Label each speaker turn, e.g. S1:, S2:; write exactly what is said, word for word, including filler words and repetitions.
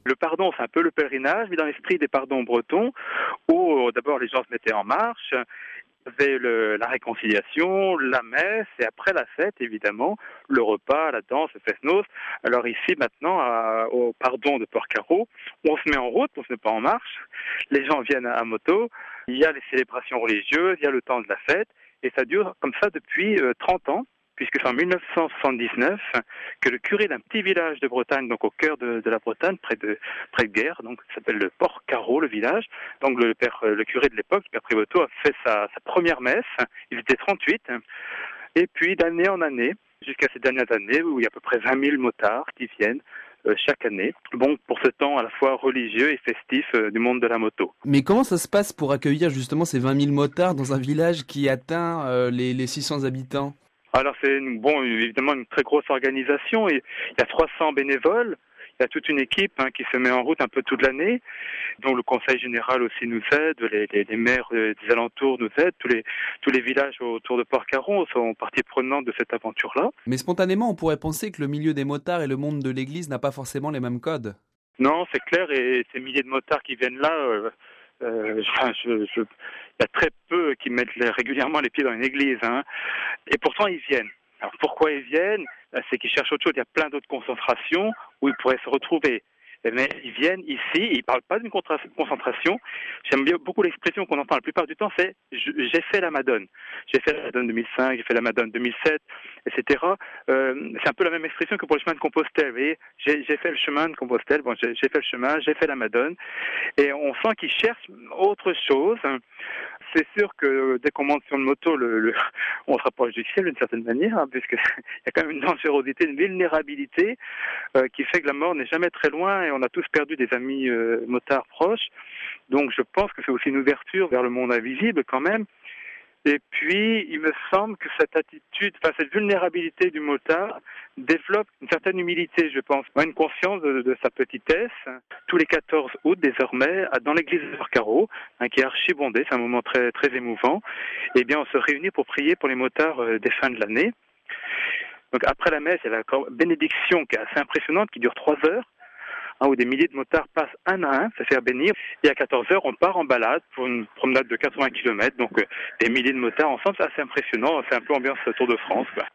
S1: Le pardon, c'est un peu le pèlerinage, mais dans l'esprit des pardons bretons, où d'abord les gens se mettaient en marche, il y avait le, la réconciliation, la messe, et après la fête, évidemment, le repas, la danse, le fest-noz. Alors ici, maintenant, à, au pardon de Porcaro, on se met en route, on se met pas en marche, les gens viennent à, à moto, il y a les célébrations religieuses, il y a le temps de la fête, et ça dure comme ça depuis euh, trente ans. Puisque c'est en mille neuf cent soixante-dix-neuf que le curé d'un petit village de Bretagne, donc au cœur de, de la Bretagne, près de près de Guer, donc ça s'appelle le Porcaro, le village. Donc le père, le curé de l'époque, Père Prévoto, a fait sa, sa première messe. Il était trente-huit, et puis d'année en année, jusqu'à ces dernières années, où il y a à peu près vingt mille motards qui viennent euh, chaque année. Bon, pour ce temps à la fois religieux et festif euh, du monde de la moto.
S2: Mais comment ça se passe pour accueillir justement ces vingt mille motards dans un village qui atteint euh, les, les six cents habitants ?
S1: Alors c'est une, bon, évidemment une très grosse organisation. Il y a trois cents bénévoles, il y a toute une équipe hein, qui se met en route un peu toute l'année, dont le conseil général aussi nous aide, les, les, les maires des alentours nous aident, tous les, tous les villages autour de Porcaro sont partie prenante de cette aventure-là.
S2: Mais spontanément, on pourrait penser que le milieu des motards et le monde de l'église n'a pas forcément les mêmes codes.
S1: Non, c'est clair, et ces milliers de motards qui viennent là... Euh, Euh, je, je, il y a très peu qui mettent régulièrement les pieds dans une église, hein. Et pourtant ils viennent. Alors pourquoi ils viennent ? C'est qu'ils cherchent autre chose. Il y a plein d'autres concentrations où ils pourraient se retrouver. Mais ils viennent ici, ils ne parlent pas d'une concentration. J'aime bien beaucoup l'expression qu'on entend la plupart du temps, c'est « j'ai fait la Madone ». J'ai fait la Madone deux mille cinq, j'ai fait la Madone deux mille sept, et cetera. Euh, c'est un peu la même expression que pour le chemin de Compostelle. Vous voyez, j'ai, j'ai fait le chemin de Compostelle, bon, j'ai, j'ai fait le chemin, j'ai fait la Madone. Et on sent qu'ils cherchent autre chose. C'est sûr que dès qu'on monte sur une moto, le, le, on se rapproche du ciel d'une certaine manière, hein, puisqu'il y a quand même une dangerosité, une vulnérabilité euh, qui fait que la mort n'est jamais très loin, et on a tous perdu des amis euh, motards proches. Donc je pense que c'est aussi une ouverture vers le monde invisible quand même. Et puis, il me semble que cette attitude, enfin cette vulnérabilité du motard développe une certaine humilité, je pense, une conscience de, de sa petitesse. Tous les quatorze août, désormais, dans l'église de Porcaro, hein, qui est archi-bondée, c'est un moment très très émouvant, eh bien, on se réunit pour prier pour les motards euh, des fins de l'année. Donc après la messe, il y a la bénédiction qui est assez impressionnante, qui dure trois heures. Hein, où des milliers de motards passent un à un se faire bénir. Et à quatorze heures, on part en balade pour une promenade de quatre-vingts kilomètres. Donc, euh, des milliers de motards ensemble, c'est assez impressionnant. C'est un peu ambiance Tour de France, quoi.